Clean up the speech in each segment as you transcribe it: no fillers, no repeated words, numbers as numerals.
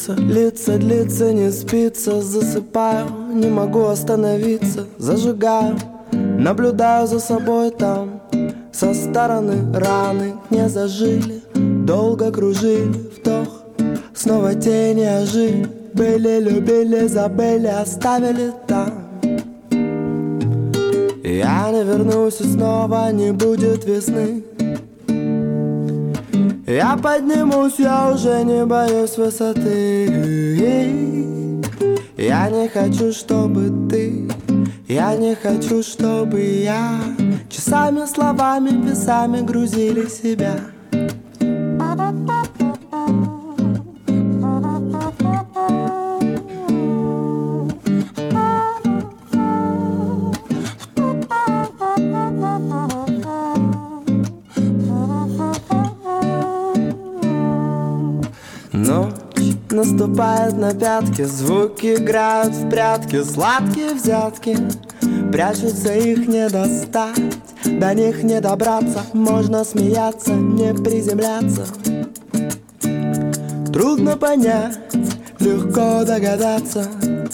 длится, литься, длится, не спится. Засыпаю, не могу остановиться. Зажигаю, наблюдаю за собой там. Со стороны раны не зажили, долго кружили, вдох, снова тени ожили. Были, любили, забыли, оставили там. Я не вернусь и снова не будет весны. Я поднимусь, я уже не боюсь высоты. Я не хочу, чтобы ты, я не хочу, чтобы я часами, словами, весами грузили себя. Ночь наступает на пятки, звуки играют в прятки, сладкие взятки, прячутся, их не достать, до них не добраться. Можно смеяться, не приземляться. Трудно понять, легко догадаться.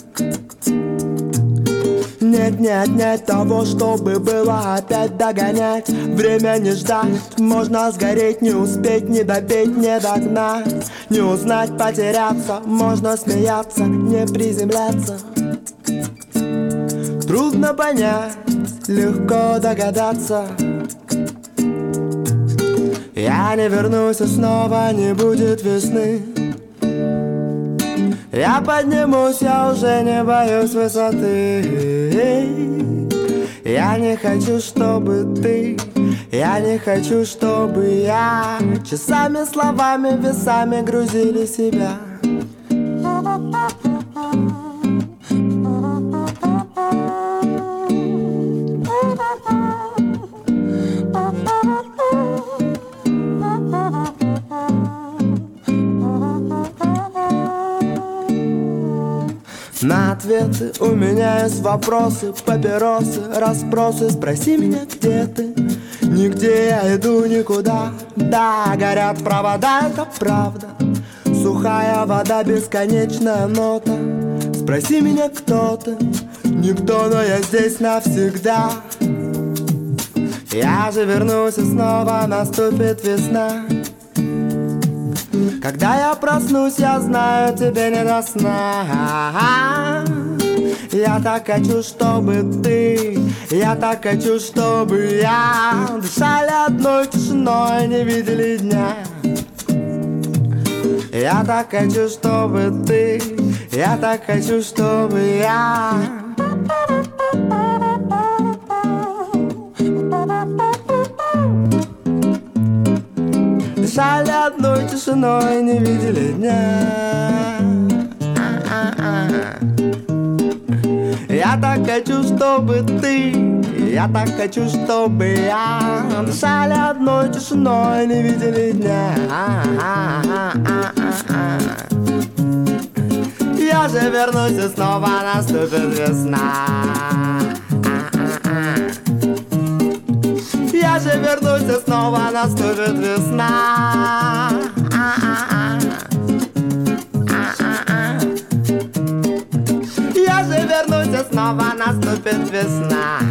Нет, не отнять того, чтобы было опять догонять. Время не ждать, можно сгореть, не успеть, не допеть, не догнать. Не узнать, потеряться, можно смеяться, не приземляться. Трудно понять, легко догадаться. Я не вернусь и снова не будет весны. Я поднимусь, я уже не боюсь высоты. Я не хочу, чтобы ты, я не хочу, чтобы я часами, словами, весами грузили себя. На ответы у меня есть вопросы, папиросы, расспросы. Спроси меня, где ты? Нигде я иду никуда. Да, горят провода, это правда. Сухая вода, бесконечная нота. Спроси меня, кто ты? Никто, но я здесь навсегда. Я же вернусь и снова наступит весна. Когда я проснусь, я знаю, тебе не до сна. Я так хочу, чтобы ты, я так хочу, чтобы я дышали одной тишиной, не видели дня. Я так хочу, чтобы ты, я так хочу, чтобы я дышали одной тишиной, не видели дня. Я так хочу, чтобы ты, я так хочу, чтобы я дышали одной тишиной, не видели дня. Я же вернусь и снова наступит весна. Я же вернусь и снова наступит весна. Я же вернусь и снова наступит весна.